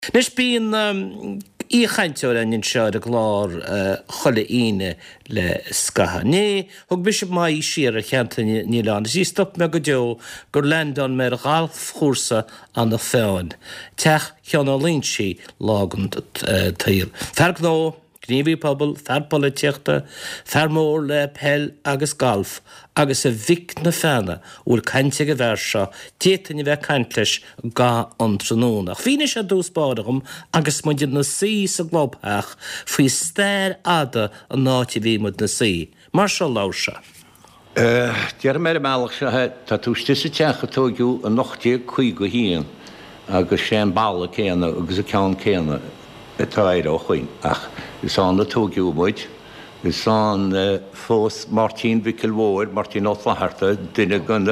Nes bíon í chainteoir an seoir a glár chola ine le scaha. Né, thug bishop mai siar a cheanta nílan. Sí stop me go deo gur landon mer galf chúrsa an na féin. Teach cheanna línsí lágan tair. Fergnó, gníomhí pobl, fer politeachta, fer mór le pell agus galf, agus a vic na féna úr cainte go bheirseo, détain i bheith caintleis ga an trónach. Fíne sé dús bádagam agus muidir na sí sa globthach faoi stair ada an náti bhí mud na sí. Mar se láse. Dear mer meach se tá túiste sa techa tógiú an nochtí chuig go híon agus sé an balla céanna agus a ceann céanna tá éire ó chuin ach is an na tógiú muid. Is an fós Martin Vickelwóir, Martin O'Flaherty, duine gon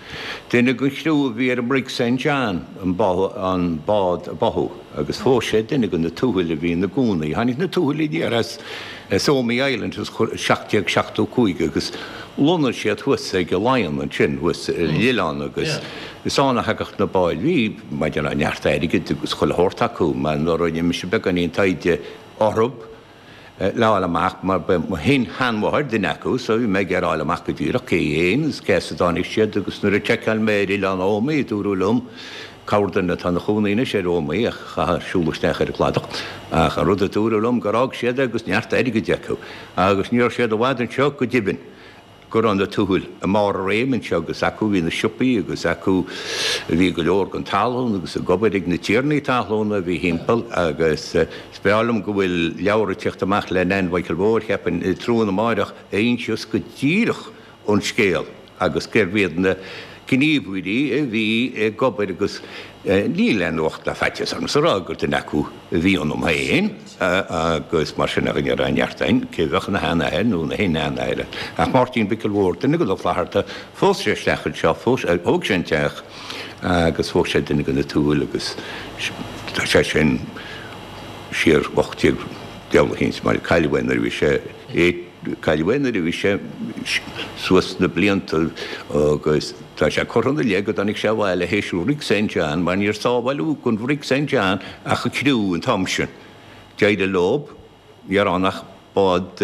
chrú bhí ar an Brig St. John an bád a bathú, agus fós sé duine gon na túhuiile bhí na gúnaí. Hanig na túhuiile díar as Somí Island is 16-17 agus lona siad thusa go Lion an sin Lilan agus is anna hagach na báil bhí maidir an neartaidige agus chuil hórtaú, man nó roiine me se beganíon taide orb, láil amach mar hen hanmhair den acu, so bhí méid ar áil amach go dtíach céhéin, is céasa dánig siad agus nuair a teáil méirí le ómaí dúrúlum, cádanna tá na chúnaíine sé ómaí a chasúlaisteach ar a chladach, a rud a dúrúlum gorág siad agus neartaidige deacu, agus níor siad a bhhaidan seo go dibin. Gur an na túhuiil a mar réiminn se agus acu hí na siúpaí agus acu bhí go leor an talún agus a gobarig na tíirnaí talúna bhí himppel agus spealm go bhfuil leabhar teachtamach le nenhaicil bhór cheapan trúna máireach aonseos go díirech ón scéal agus ceirhíad na gníomhhuií bhí gobair agus ní lenucht le feites an sa rágur den acu bhí an héin agus mar sin ar an neartain céhah na henahe nó na héanaile. Ach Martin Vickelwóir duine go O'Flaherty fós sé stechel seo fós óg sin teach agus fós sé duine go na túil agus sé sin siar ochtíag dealahís mar caiilehhainnar bhí sé caiilehhainnar bhí sé suas na blianta agus tá sé chorna legad anig sé bhile héisiú Brig St. John, man níor sábhailú gon Brig St. John a chu criú an Thomson. Dead a lob, ar annach bád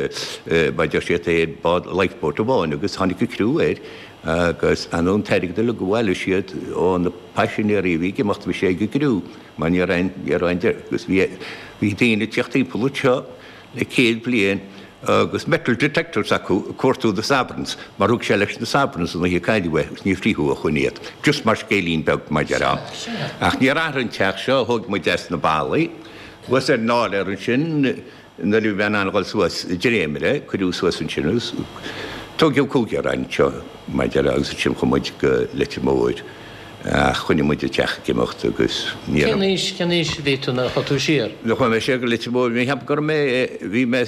baidir sé éad bád lifeboat a bháin agus tháinig go criú éir agus anún teirig de le go bhile siad ó na passionéirí bhí gemacht bhí sé go criú, man ar ein agus bhí daoine teachtaí pulúteo le céad bliain agus metal detectors acu cuatú de Sabrans, mar rúg sé leis na Sabrans na hí caiidiheh gus ní fríú a chunéad, just mar scélín beg maidir an. Ach ní an teach seo thug mu des na bailí, was náil ar an sin na lu bhean anhil suas déréimire chuú suas an sinús. Tógiú cúgear an seo maidir agus sin chumuid go letimóid. Chuine muide teach céimecht agus Cenis bhí tú na chatú siar? Le chu mé sé go letimóid, mé heb gur bhí me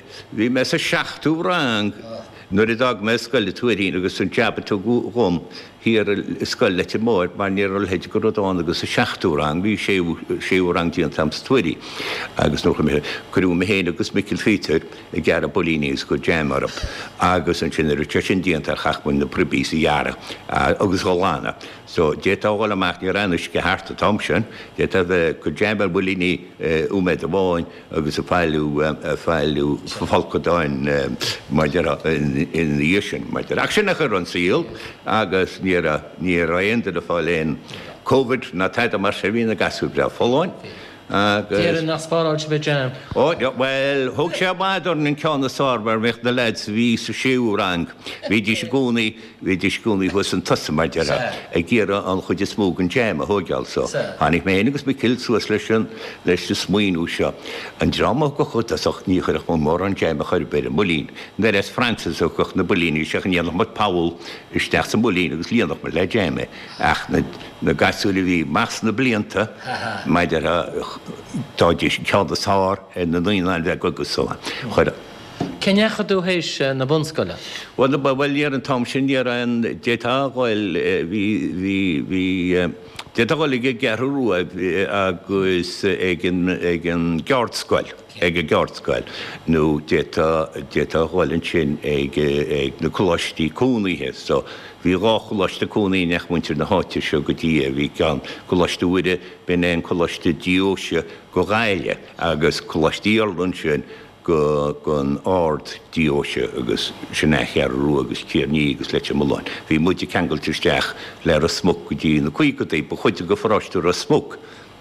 sa 16ú rang nuair i dag me scoile tuairín agus an teaba tú gom hir scoil letimóid mar níor héid go rodán agus sa 16ú rang, bhí séú rang díon tams tuairí agus nó mé chuú me héana agus Michael Feater i gcear a bolíníos go jam arab agus an sin te sin díanta chachmun na pribí sa dheara agus Hollána. So détáhil amach ní rannis go háart a Thomson, dé a bheith go jamar bolíní úméid a bháin agus a fáilú falcodáin maidir in dhéisisin maidir. Ach sin nach an síl agus ní raonda a fáiléon COVID na taide mar sé bhína gasú bre fáin. Déir nach spáráil se bheith jam. Well, thug sé bhaidir an ceanna sábar mecht na leid bhí sa séú rang. Bhí dí gúnaí bhs an tusa maidir a ggéire an chuide smóg an jam a thugeal so. Hánig mé agus be kilsúas leis na smuoinú seo. An drama go chud asach níochaach má mór an jam a chuir beir molín. Dar es Francis ó goch na bolíní seach an dhéanamh mat Paul isteach sa molín agus líanamh mar le jam ach na gasúla bhí mas na blianta maidir a táidir ceanna sár na 9 go sola. Chuide. Cenecha dú hééis na bunscoile? Well ar an tom sin ar an détáil hí détáil ige gearú agus ag an geardscoil. Ag a geardscoil nó détáhil sin ag na choláistí cúnaithe, so hí rá choláiste cúnaí nechmuintir na háte seo go dtí a bhí gan choláistúide ben éon choláiste dióise go ghaile agus choláistí Ireland sin gon áard dióise agus sinnéchearú agus tíarní agus leite mláin. Bhí muide ceangailtisteach le a smog go dtí na chuig go dtí ba chuide go forráistú a smog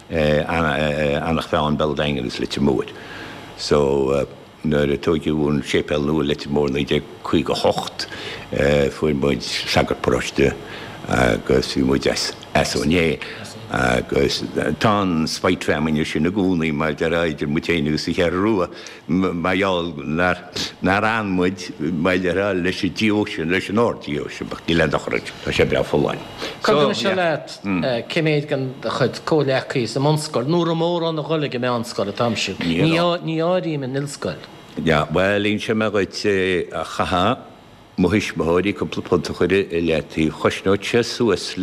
annach feáin beldainge agus leite móid. So nuair a tógiún sépel nua leite mór na ide chuig go hocht fuair muid sagar poráiste agus bhí muid SONé. Agus tá spaitremine sin na gúnaí mar de idir mutéine sa chearrúa maiall nar anmuid mai de leis sé dióisisin leis an ádióisisin bach ní le dochraid tá sé bre fáin. Coganna se leat céméid gan chud cóleachí sa monscoil, nuair mór an na ghuiige mé anscoil a tamisiú. Ní áirí me nilscoil. Ja, well lín sé me goid a chaha muhis mothí cúpla punta chuide i letíí chosnóte suas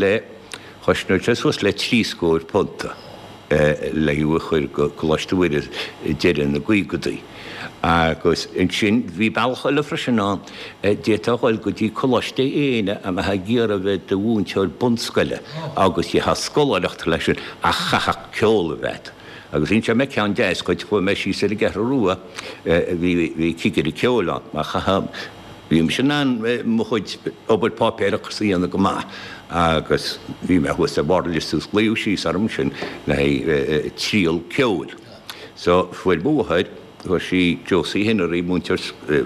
le 3 scóir punta leú chuir go choláistúir déan na gcuigadaí. Agus in sin bhí bailchaile freisinán détáil go dtí choláiste éine a ha ggéar a bheith do bhúnteir bunscoile agus í ha scóireachta lei sin a chacha ceola bheit. Agus in se me cean deis goid fu me sí sé a gearrúa bhí cigur i ceolán má chaham. Bhím sin an mo chuid obair pápéireach sííanana go má. Agus bhí me chuas a bardalistús léú sí arm sin na tríal ceol. So fuil búhaid chu sí Josie Henry múnteir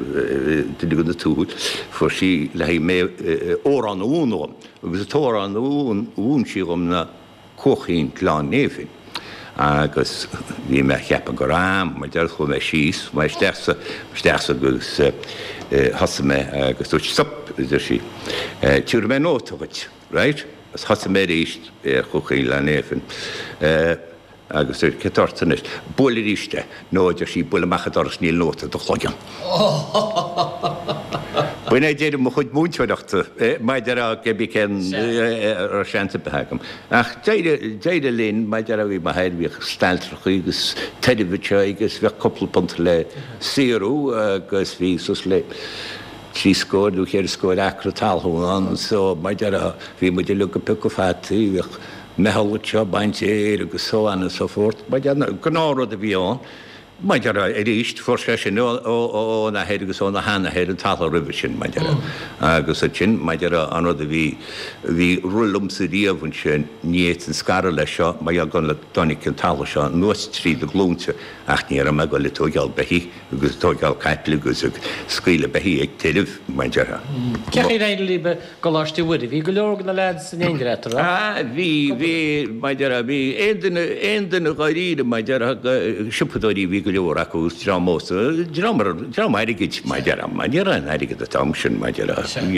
go na túúd, fu sí le mé ó an únóm, agus ató an ún sí gom na cóchaín glán néfin. Agus bhí me cheappa go rám, mar deir chu me síos, mar steachsa agus hasa me agus dúirt sop idir sí. Tíúr me nótóid, right? As hasa mé ríist chuchaí le néfin. Agus er cetartanis. Bóla ríiste, nóidir sí bóla machadar sníl nóta do chloigan. Buine déidir mo chuid múnteachta, maidir a gebi cen ar seanta behagam. Ach, déidir lín, maidir a bhí mahéir bhíh steltracha agus televite agus bheith coppla punt le sírú agus bhí sus le trí scóir, dú chéir scóir acra talhún, so maidir a bhí muidir lu go pico fataí, bhíh mehallatse, baint éir agus so an so fort, maidir gnáród a bhíán, maidir a ríist for sé sin ó na héir agus ó na hána héir an tal rih sin maidir agus a sin maidir anrad a bhí rullum sa díomhann sin níiad an scara lei seo mai a gan le donig an tal seo nuas tríd a glúnte ach ní a me go le tógeal behí agus tógeal caiipla agus scaoile behí ag tilh maidir. Ceach réidir líbe go láistí bhuií, bhí go leor na lead san éonreatar? Bhí maidir a bhí éan gáíide maidir sipadóí bhí go leor acu drámósa, drámaidigid maidir an aidigid a tamsin maidir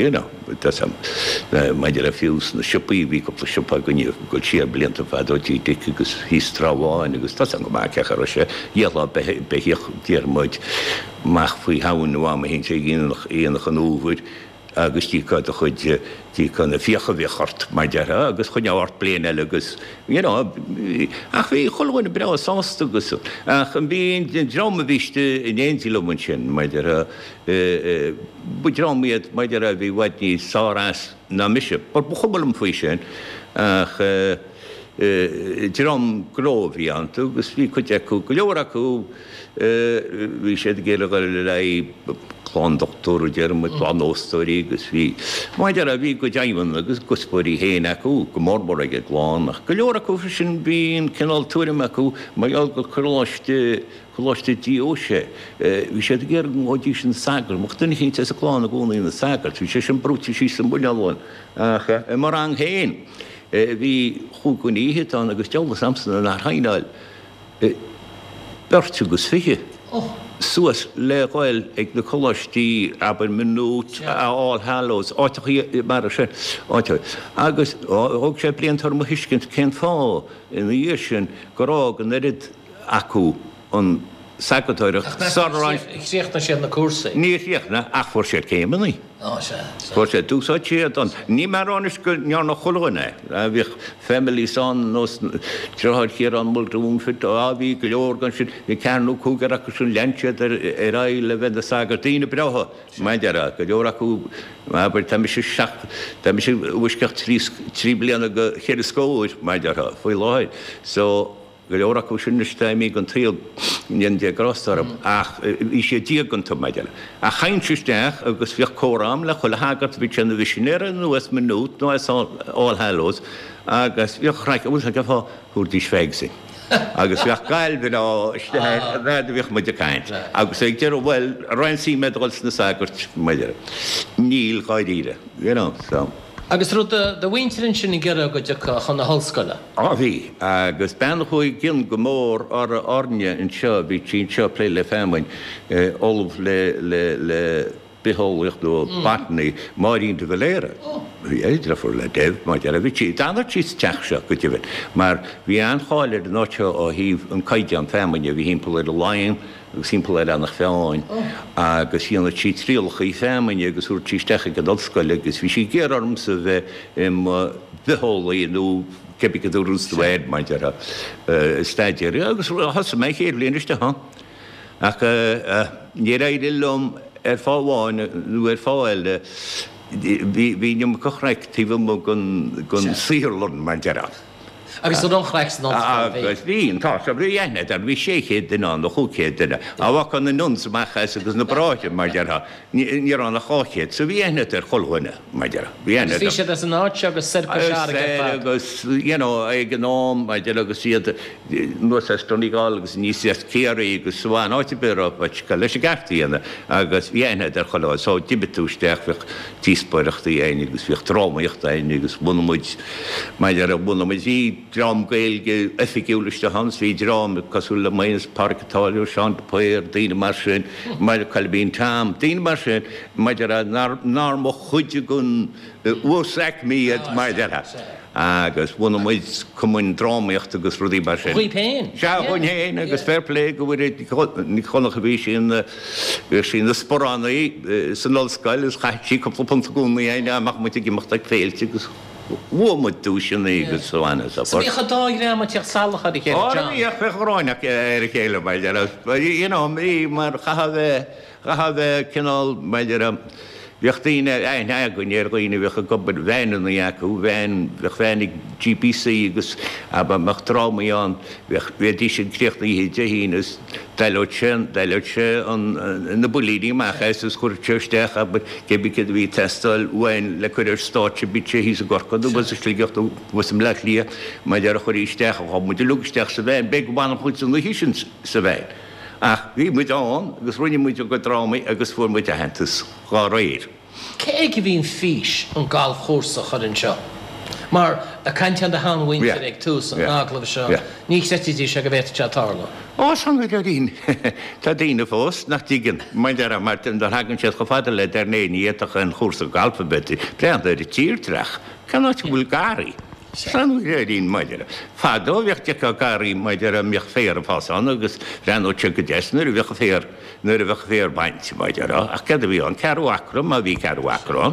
maidir a fiús na sipaí bhí go sipa gonne go siar blianta fadótí agus hís tráháin agus tá an go má cechar sé dhéala behíoch díarmid meach faoi hain nuam hén sé íonach an úhuiid agus tíá a chuid tí chuna fiocha bhíchart mar deara agus chun áhart blian eile agus ach bhí chohhainna bre sásta agus ach an bhíon den drama bhíiste in éontílumann sin maidir budrámiad maidir a bhí bhaid ní sárás na mise, bar chumbalm faoi sin ach drám gróhí antu agus bhí chuide acu go leor acu bhí sé géile go le chlán doctorú dearmid chlán óstóirí agus bhí maidir a bhí go deimhan agus gospóirí héin acu go mórbor aige glánach. Go leor acu sin bhíon cinál túirim acu maiall go choláiste díóise. Bhí sé géir an ódí sin sagar, mo duine chénte sa chláán a gúnaí na sagar, bhí sé sin brúti sí san buileáin mar an héin. Bhí chuúníhé an agus teala samsan an haáil bertu gus fiche. Suas le gáil ag na choláistí aber minút All Hallows áitií mar sé áite. Agus óg sé bliantar mo hiiscint cén fá in dhé sin gorá an irid acu an Sacatóireach Chríochta sé na cuasa. ní riachna ach fuór sé céimení. Fuór sé dúsátíad an ní marránis go nearna choláine a bhíh family san nó troáid chéar an multún fit a bhí go leorgan sin i ceanú cúgar acu sin leintsead ar le bheit a sagartíine bretha maidiara go leor acu aber tá sé bhuiisceach trí blianana go chéir scóir maidiara faoi láid so go leor acu sin istéimí an tríal níon diagrástarm ach í sé díaganta maidiara. A chaintristeach agus bhíoh córám le chuil hagart bhí sinna bhisinéire nó is minút nó is all hallows agus bhíoh chraich ús a go fá chuirtí sfeigsa. agus bhíoh gail bhí á bhíoh muide caiint. agus ag dear bhfuil roinsí medals na sagart maidiara. Níl gáidíre, so. Agus rud de bhainteann sin i ggéire go deach chun na hallscoile. Bhí, agus ben chuig gin go mór ar orne in seo bhí tí seo lé le fémainin olh le beholíocht ó batnaí marín de bhléire. Bhí éidir fu le deh má dear a bhí tí anna tí teach seo go dtíbh. Mar bhí an cháir an náiteo ó híh an caiide an fémaine bhí hímpla a láim agus hímpla annach féáin agus híanana tí tríalcha í fémaine agus úr tíistecha go dulscoile agus bhí sí géararmsa bheith bholaí nó cepi go dúrústáid mai dear staidir agus has mé chéir léanaiste ha ach ní réidir lom fáháin nó fáile hí neom cochreictíh gon síorlun mai dear. Agus don chreich agus bhíon tá a bhíhéine ar bhí séchéad duine nó chuchéad duine. A bha chu na nunsamachchas agus na bráide mar deartha ní an na cháchéad, sa bhíhéine ar choilhaine mar dear. Bhíhéine sé an áit agus agus ag an nám mar dear agus siad nu stoníáil agus níos céirí agus sáin áiti bear go leis gartaíana agus bhíhéine ar choáil sá dibetúisteach bhíh tíspóireachtaí aine agus bhíh trámaíocht aine agus bhunamuid mar dear bhunamuid hí drám gailge effigiúlaiste hans hí drám cosúla mainas parcatáiliú seán poir daine mar sin maidir calbín tam daine mar sin maidir a nar mo chuide gon úsaic míad maidir agus bhna muid cumún drámaíocht agus rudí mar sin. Chuipéin? Se chuin héin agus fairplay go bhfuir ní chonach bhí sin na sporánnaí san nolscail is chaití coppla punta gúnaí aine amach muid gimachta féilte agus bhmuid dúisina agus sána. Bhí chadáir am teach salacha i chéile. Íoch fe choráineach ar chéile maidir. Mí mar chahabh cinál maidir bhíochtaíine aine gonéir gooine bheitcha gobar bhéanana acu bhéin féinnig GPC agus meach trámaíán bhédí sin críochtaí hínas Dailóid sé na bulíí machchas is chuir teirsteach a cebi cé bhí testáil bhain le chuir státe bit sé hí a gorcaú bus slíocht bhsam le lia mai dear a choiríisteach a muidir lugusteach sa bhéin, be bhana chuid an hísin sa bhéin. Ach bhí muid an agus rinne muid go drámaí agus fuór muid a hentas gá réir. Cé go bhíon fís an gáil chósa chuann seo. Mar a caiinte an de háhainte ag tús an áglah seo, ní setítí se go bhéte tetála. San go dín Tá dína fós nach tígan mai de mar an hagann sé go fada le ar néíach an chósa galfabeti, brean ar i tíirtrach, Canáte bhfuil garí. San dín maidir. Fádó bheocht a garí maidir a mioch féar a fáán agus ranó te go deisnar a bhecha féar nuair a bhecha féar baint maidir ach cad a bhí an cearhacram a bhí cearhacrán.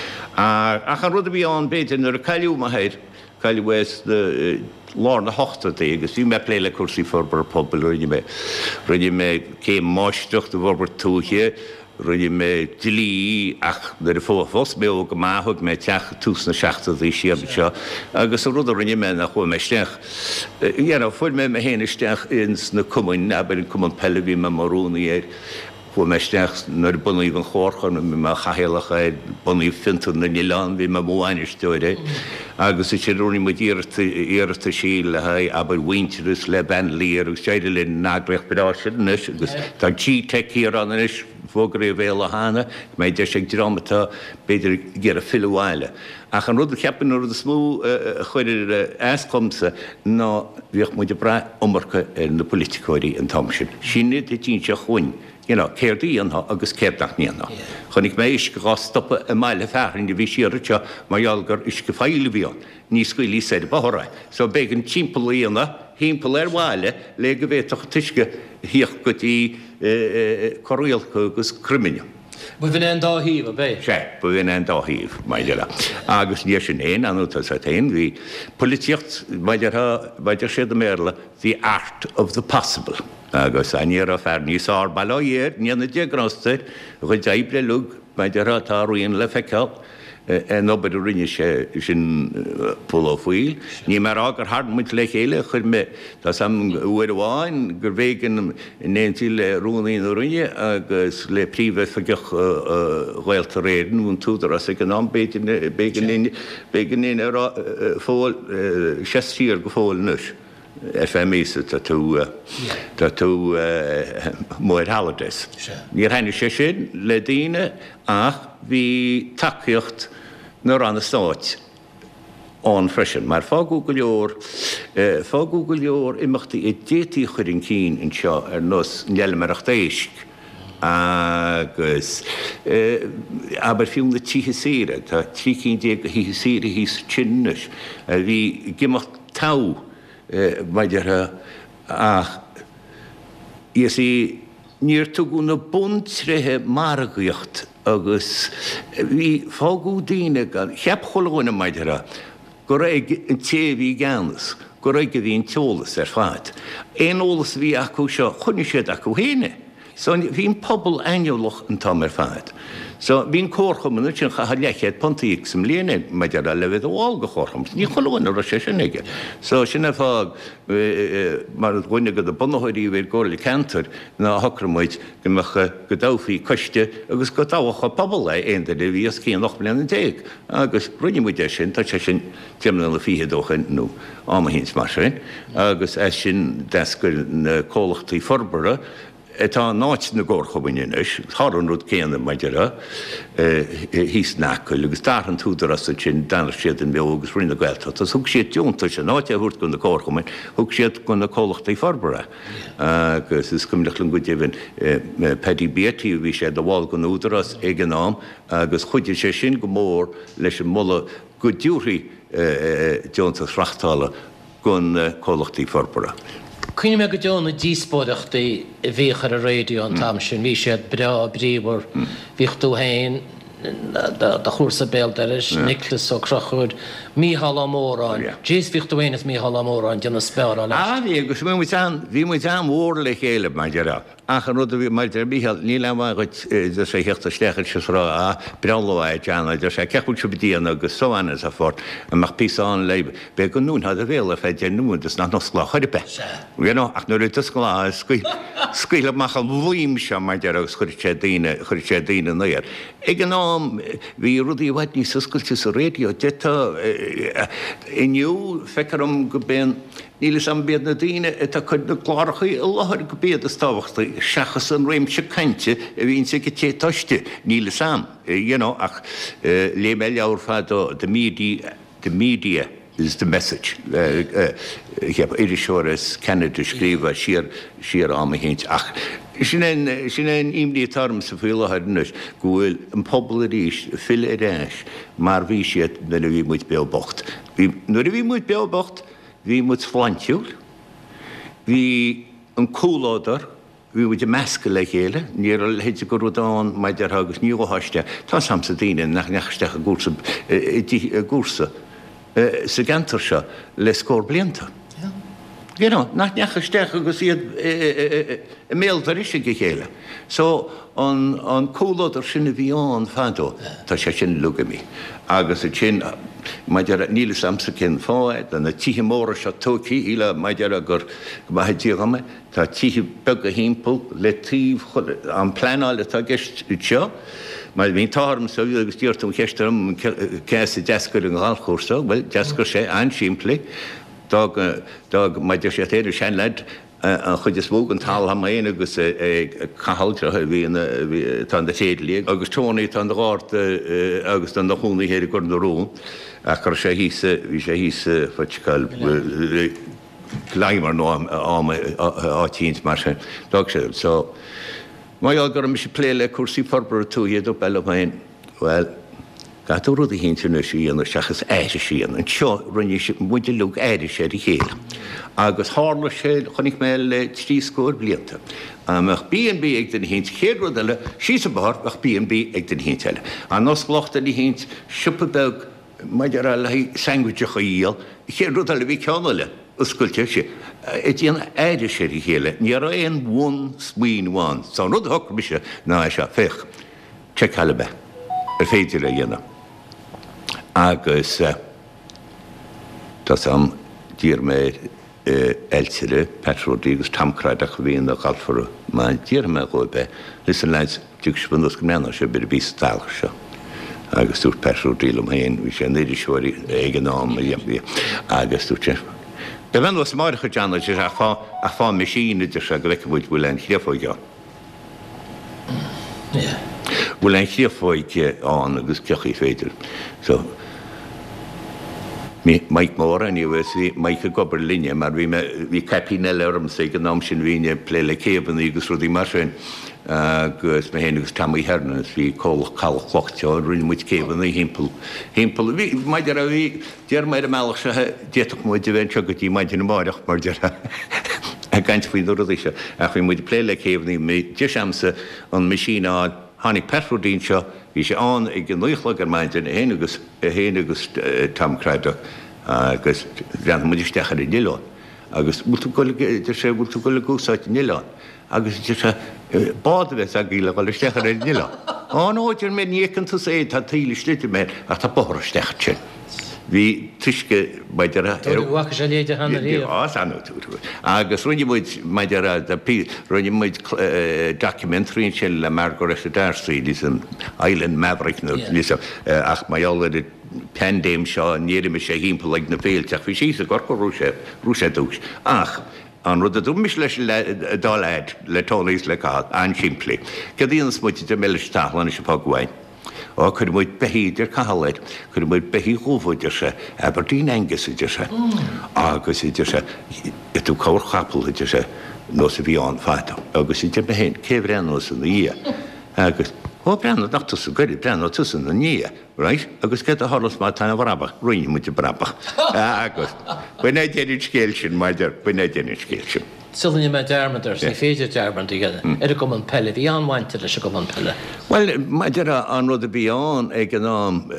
Ach an rud a bhí an béidir nuair a caiú mahéir caiúhs lána hochtta agus bhí me pléile cuasaí forbar poblbal rinne mé céim máisteach a bhbar túché rinne mé dilí ach nar a fós mé go máthg mé teach túsna seachta í siab seo agus rud a rinne me nach chu meisteach. Fuil mé héanaisteach ins na cumain aber an cuman pellehí me marúnaí chu meisteach nar bunaí an chóchan mi me chahéalacha bunaí fintan na Nílán bhí me móhainisteide agus sé rúní mu íirta sí le aber winterus le ben líar agus séidir le nágreach bedáisiis agus tá tí teíar an is fógur bhéle hána, méid de sé drámatá beidir ggéar a fiháile. Ach an rud a cheapan rud a smú chuidir eascomsa ná bhíoh muide bra ommarcha na politicóirí an tamsin. Sinad i tín se chuin. Céirdaí antha agus céirdaach níana. Chnig mé is go stoppa a meile fearrin de bhí siirte marhealgar is go féile bhíon, níos scuilí sé bahra. So began timpplaíana hímpel bháile le go bhéach tuisce híoch go í choíalcha agus crimine. Bu bhín an dáhíh a bé? sé, bu bhín an dáhíh maiile. Agus níor sin éon anútas a tain, hí políocht maidir sé a méla the art of the possible. Agus aníar a fer níos bailíir, níana deagrásta chu daibre lug maidir tá roion le feiceil, nobod rinne sé sin pól fuil. Ní mar agur hard muid le chéile chur me tá sam uair bháin gur bhégan néantí le rúnaíon rinne agus le príomh fagioch ghilta réan ún túdar as an ná bégan fóil seíar go fóil nus. FMísa tá tú muir holidays. Ní haine sé sin le daine ach bhí takeíocht nó an na stáit ón freisin, mar fágú go leor imachta I détaí chuirn cín in seo nos nealmarach déisc agus aber fiúm na títhe síre, tá trícín go híthe síre hís tinnis, bhí gimacht tá maidir ach is I níor tugu na buntrethe margaíocht agus bhí fágú daine gan cheap choláine maidir go raibh an téhí ganas, go raibh go bhíon teolalas fad. Éon ólas bhí acu seo chuine siad acu héine. So bhín pobl aineolach an tá fad. So bhín córchamanna sin cha leichéad pontaíag sem léana maidir a lehad bháil go chórcham. Ní choláin ar sé sin ige. So sinna fág mar ghuiine go a bunathirí bhéir ggóirla cantar ná hocramuid go mecha go dáfaí coiste agus go dáhacha pobl aon de bhíos cían nach bliana déag. Agus rinnemuide sin tá sé sin teamna le fihédócha nó ámahíns mar sin. Agus é sin deascar na cólachtaí forbara Tá náit na ggóchabaine is, Thran rud céanna maidir hís nacail, agus daran túdar as sin danar siad an bhe agus rinne gailta. Tás thug siad dúnta se náte a bhúirt gon na ggóchabain, thug siad gon na cólachtaí forbara. Agus is cumlech go déhann Paddy Beatty bhí sé do bháil gon údaras ag an nám, agus chuidir sé sin go mór leis an molla go dúthaí Johntas frachtála gon cólachtaí forbara. Cuine me go deonna díspóireachta I bhíchar a réidió an tam sin, bhí siad bríomhar bhíchtú hain da chósa béaldaris, Nicholas ó Crochúd, Mícheál Ó Móráin. Dís bhíchtú hain Mícheál Ó Móráin deanna spéir leis. Bhí agus bhí mu am mór le chéile maidir Achan rud a bhí maidir Mícheál ní lehaid sé heachta steachil se rá breáid teanna, de sé ceúil se bedíana agus sohana a fort amach píán le be go nún had a bhéle féidir núdas nach nosclá chuiripe. Ach nuair tusclá scuile machal bhhuiim se maidir agus chuir sé daine nuir. Ag an nám bhí rudí bhaid ní suscailte sa rédio deta inniu fecarm go ben nílas an bead na daine tá chuid na chlárachaí I láthir go bead is táhachta seachas an réimse cainte a bhíonn sé go tétáiste nílas am. Ach le me leabhar fad the media is the message. Irish Horace Canada scríomh siar amhéint ach. Sin ein imlí tarm sa bhfuil láthir go bhfuil an pobl a ríis fil a réis mar bhí siad na bhí muid bealbocht. Nuair a bhí muid bealbocht, bhí muid flaintiúil, bhí an cúládar, bhí muid a measca le chéile, níor a héidir go rudáin maidir agus níomhaiste, tá sam sa daine nach neachsteach a gúrsa sa gantar seo le scór blianta. Nach neachsteach agus iad méaltar is go chéile. So an cúládar sinna bhíán fadó tá sé sin lugamí. Agus a sin maidir nílas amsa cin fáid an na títhe móra se tócí íle maidir gur maidíghame tá títhe beg a hímpel le tíomh an pleáil atá gist seo. Mae fi'n tarm so agus dúirtum cheistarm cés a deascar an ghalchúrsa, well, deascar sé an siimplí, dag maidir sé téidir sean leid an chuid is bhóg an tal ha maon agus cahaltra bhí tan de téadlí, agus tónaí tan de gáart agus tan de chúnaí héir gur na rún, a chu sé hí sé hísa fatcail leimar nó átíns mar sin, dag sé, so Mae gur mis plé le cuasí forbara tú héad ó Bellamain, well, Gaú rud a hínte síana seachas éire síana, an seo runne muidir lug éire sé i chéile. Agus hála sé chunig mé le trí scóir blianta. Ach B&B ag den hint chéad eile sí a bar ach B&B ag den hint eile. An nosglochta í hint siúpabeg maidir a le sanguidecha íal, chéad eile bhí ceanile oscailte sé. Dtíon éidir sé i chéile, ní ar éon bhún smuoinháin, Tá rud thucha se ná se fech te chalbe ar féidir a dhéanam. Agus Tás am dír mé eltire, Petrodígus tamcraidach bhíon a galfaru, má dír me gobe, lis an leid tugsbundas go mena sé bir bís dalcha se. Agus dúr Petrodílum héin, bhí sé nidir seoirí éigen nám agus dúrte. Be bhain was máiricha deanna sé a fá misín idir se go bheice bhid bhfuil an chliafóige. Bhfuil an chliafóige an agus cechaí féidir. So, Mike mór an iwys fi Mike a gobar linne, mar fi capin elerm sé gan am sin víne pléile céban agus rudí mar sin agus me hen agus tamí hernas fi cóch chlochteo rinne muid céban í himpel. Maidir a fi, dér maid a meach se déach muid a venture gotí maid in máireach mar dér a gaint fi do se. A fi muid pléile céban mé désamse an masín á hánig Petrodín seo, hí sé an ag an nuichla ar maidin a héanagus tamcraidach agus bhean muidir stechar i nilán. Agus bhúltú gola gúsáid i nilán. Agus sé báda bheits a gíla gola stechar i nilán. An óidir mé nícan tú é tá tíle slite mé a tá bóra stechar sin. Bhí tuisce maidir a... Bhhacha sé léide hana ríomh. Anútú. Agus runne muid maidir a runne muid documentárín sin le Margaret Darcy, lís an Island Maverick lís ach maiall pandéim seo níirime sé hímpel ag na féilteach fi sí a gorco rúse dús. Ach, an rud a dúmis leis dáléid le tónís le cáil an siimplí. Cadíon smuiti de meile stálan is sepá gwain. Ó chur muid behíidir cahalid, chur muid behí húfúidir se, Aberdeen Angus idir se, agus idir se, tú cór chapel idir se, nó sa bhí an fáta, agus idir behén, céhrean nó sa na ia. Agus, ó brenn nach tusa gorí brenn tusa na nia, right? Agus get a hálas má tána bhrabach, roiine muid brabach. Agus, buine déidir scéil sin, maidir, buine déidir scéil sin. Sillinne me dermadar, ní féidir derban together. Go an pelle, bhí anhainte leis go an pelle. Well, maidir an rud a bhí an ag an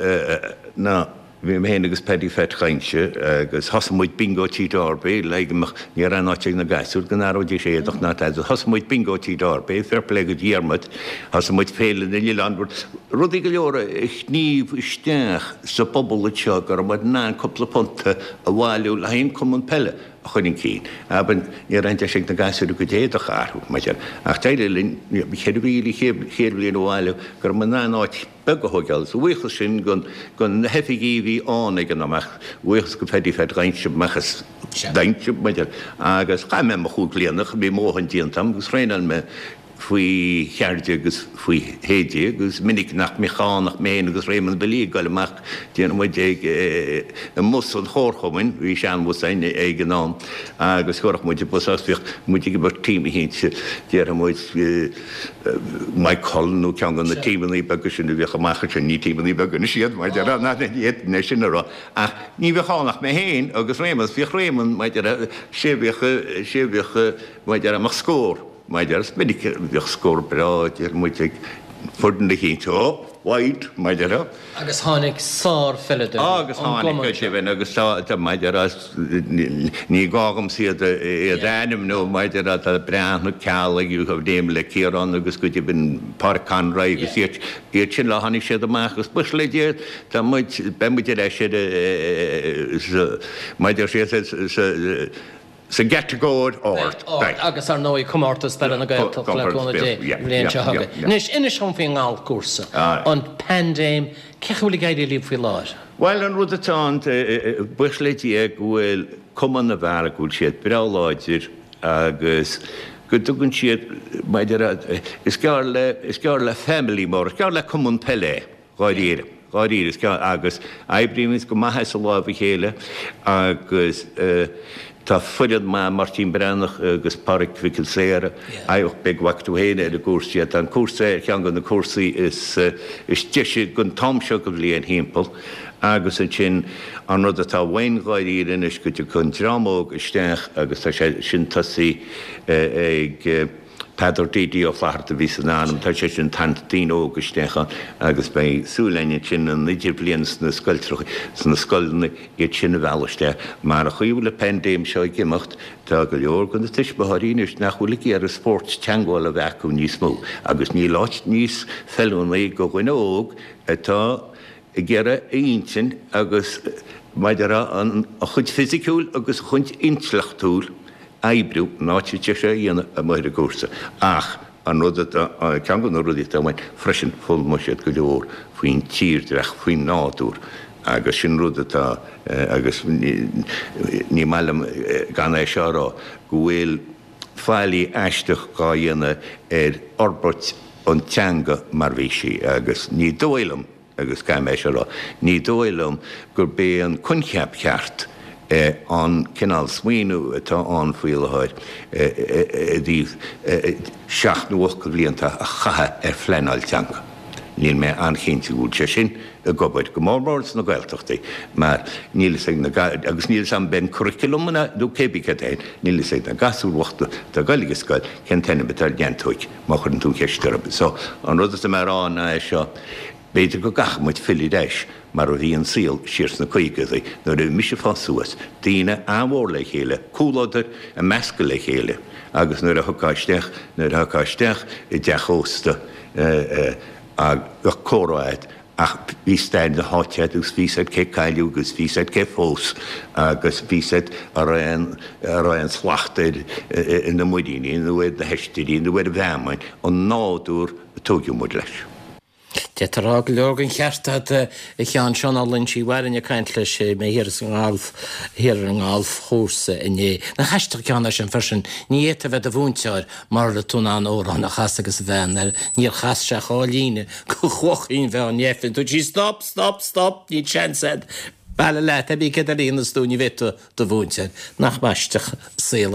am na bhí mé héana agus pedí feit chaintse agus hasamúid bingo tí darbe, leigeach ní an áteag na gaiúr gan árodí séadach ná teid. Hasamúid bingo tí darbe, fairplay go dhéarmad, hasamúid féile na Nilánbúr. Rudí go leora níomh isteach sa pobl seo gur mad ná coppla ponta a bháilú le haon cum an pelle. Chunin cín. Aber ní reinte sé na gasú go déadach áthú maidir. Ach teidirlinn cheirhíí chéirblíon óháile gur man ná áit begathógeil. Bhuichas sin gon na hefií bhí an ag an amach bhuichas go fedí fed reinse mechas dainte maidir. Agus cha me mo chuúg léanach bhí móhan díantam, agus réinan me faoi chearde agus faoi héide, agus minic nach mechanach méin agus réman belí goil amach déanam muid ag an mus an chórchomin, bhí sean musain ag an nám, agus chorach muid busasfich muid ag bar tíimi hínt déanam muid mai colnú ceangan na tímaní begus sin bhíocha machar sin ní tímaní begun siad, mai de ra na ne sin ará. Ach ní bhechanach mé héin agus rémas bhí réman mai de sébecha mai de amach scór. Maidir minic bhíoh scór braid ar muid furdan na chéint waid maidir. Agus tháinig sár fellide. Agus tháinig sé bhain agus maidir ní gágam siad a dhéanam nó maidir a breanna ceala ú go déim le céarán agus go bin parcán ra agus iad sin le tháinig siad amach agus bus le déad tá be muidir é siad maidir sé sa get to go ort. Agus ar nóí cumártas fel na gailta leúna dé réon se haga. Nis ina sean fé ngáil cuasa an pandéim cechúla gaiidir líb fao láir. Well an rud atá buis le ag bhfuil cuman na bhar gúil siad breáidir agus go tugann siad is cear le family mór, is cear le cuman pelle gáidíire. Gáidíire is cear agus aibrímins go maithe sa lábh chéile agus Tá fuiad má Martin Brennach agus Parik Vickelséire aoch beg wachtú héine a gúsí an cuasa cheangan na cuasaí is deise gon tomseo go bblion hímpel agus an sin an rud atá bhaingáid inis go chun dramóg isteach agus tá sé sin tasaí ag Pedro Didi ó flaart a vís an anam, tá sé sin tant dín ógus stéchan agus bei súleine sin an idir blians na sskoiltroch san na sskoilna iad sin a bhealaiste, mar a chuúla pendéim seo gimacht tá go leor gon na tiisbeharínis nachhuilig ar a sport teangáil a bheú níos mó, agus ní láit níos fellúna go ghuiine óg atá i ggéire aontin agus maidir a chud fisiciúil agus chunt inslachtúil Eibrú náte sé dhéana a muir a gúsa. Ach an rud ceangan rudí amhain freisin fullmuisiad go leor faoin tírdreach faoin náúr agus sin rud atá agus ní mailam gan é seárá go bhfuil fáilí eisteach gá dhéana orbert an teanga mar bhí sí agus ní dóilm agus caiim é seárá. Ní dóilm gur bé an cuncheap cheart an cinál smaoinú atá an fuileáid dí seaachnúach go bblianta a chathe ar phleanáil teanga. Níl mé anchénta gúil sé sin a gobaid go mórmórs na gailteachtaí, mar agus níl an ben curriculumna dú cébicad éin, níl na gasúhachta tá gaige scoil cen tena betar deantóid má chun tú ceistarab. So an rud a mar an seo beidir go gachmuid fili deis, mar a bhí an síl sirs na chuigadaí nó raibh mise fásuas, daoine amhór le chéile, cúládar a measca le chéile, agus nuair a thucáisteach i deachósta a córáid ach bhí stein de hátead agus bhísaid cé caiiliú agus bhísaid cé fós agus bhísaid a raon slachtaid in na muidíní, in bhfuid na heisteí, in bhfuid a bheamain an náúr tógiú muid leis. Tetarrá go leorgan cheartad i chean Seán Allen sí bhain a caiint leis mé hir an gáilh chósa inné. Na heisteach ceanna sin fersin ní éta bheith a bhúnteáir mar le túna an órán na chas agus bhein ar níor chas se cháilíne go chlochaín bheith an nefin. Tú sí stop, ní tseansad. Baile leit a bí cad a líon na stúni bheitú do bhúnteáir nach meisteach síla.